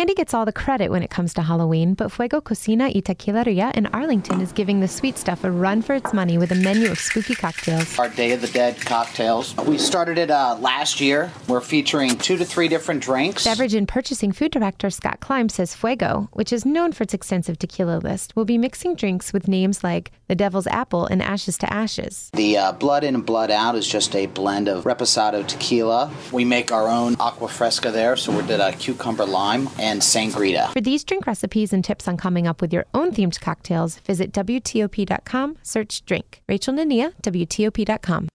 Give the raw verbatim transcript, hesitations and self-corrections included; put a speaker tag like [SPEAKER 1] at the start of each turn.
[SPEAKER 1] Candy gets all the credit when it comes to Halloween, but Fuego Cocina y Tequileria in Arlington is giving the sweet stuff a run for its money with a menu of spooky cocktails.
[SPEAKER 2] Our Day of the Dead cocktails. We started it uh, last year. We're featuring two to three different drinks.
[SPEAKER 1] Beverage and Purchasing Food Director Scott Klein says Fuego, which is known for its extensive tequila list, will be mixing drinks with names like The Devil's Apple and Ashes to Ashes.
[SPEAKER 2] The uh, Blood In and Blood Out is just a blend of Reposado tequila. We make our own aqua fresca there, so we did a cucumber lime and sangria.
[SPEAKER 1] For these drink recipes and tips on coming up with your own themed cocktails, visit W T O P dot com, search drink. Rachel Nania, W T O P dot com.